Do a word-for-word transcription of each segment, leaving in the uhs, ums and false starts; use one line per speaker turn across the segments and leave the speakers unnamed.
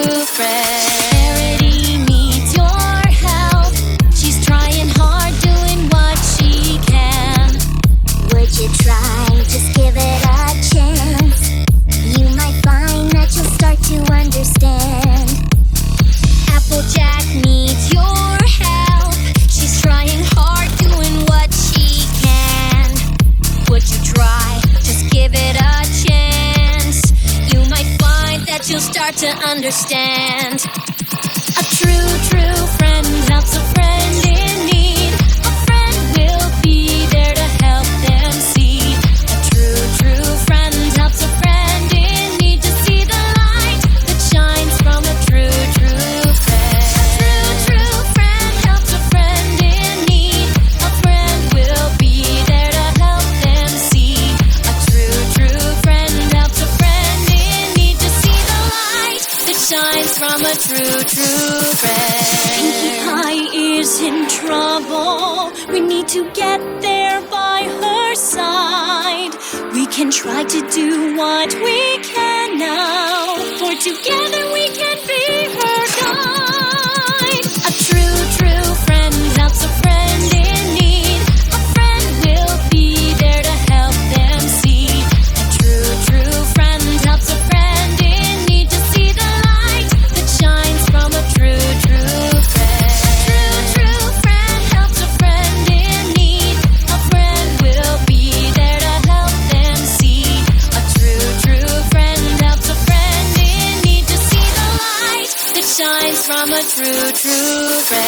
true friend. Charity needs your help. She's trying hard, doing what she can.
Would you try? Just give it a chance. You might find that you'll start to understand.
Applejack needs your help. She's trying hard, doing what she can. Would you try? Just give it a chance. You might find that you'll start to understand. A true, true friend helps a friend in need. A friend will be there to help them see. A true, true friend helps a friend in need to see the light that shines from a true, true friend. A true, true friend helps a friend in need. A friend will be there to help them see. A true, true friend helps a friend in need to see the light that shines from a true, true friend.
Pinkie Pie is in trouble. We need to get there by her side. We can try to do what we can now, for together we can be her guide.
A true, true friend helps a friend in need. A friend will be there to help them see. A true, true friend helps a friend in need to see the light that shines from a true, true friend. A true, true friend helps a friend in need. A friend will be there to help them see. A true, true friend helps a friend in need to see the light that shines from a true, true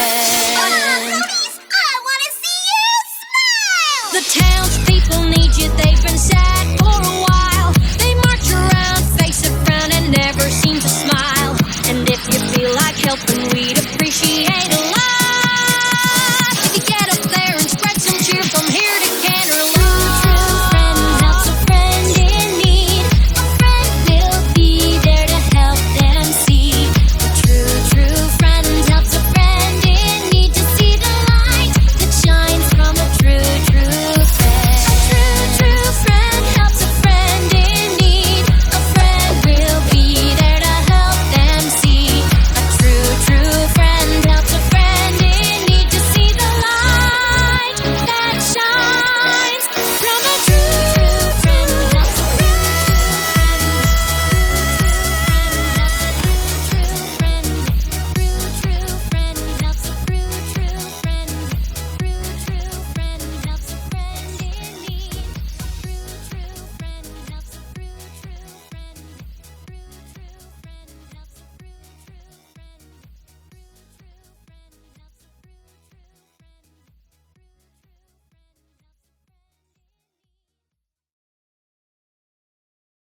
friend.
I want to see you smile!
The townspeople need you, they've been sad for a while. They march around, face a frown, and never seem to smile. And if you feel like helping, we'd appreciate a lot.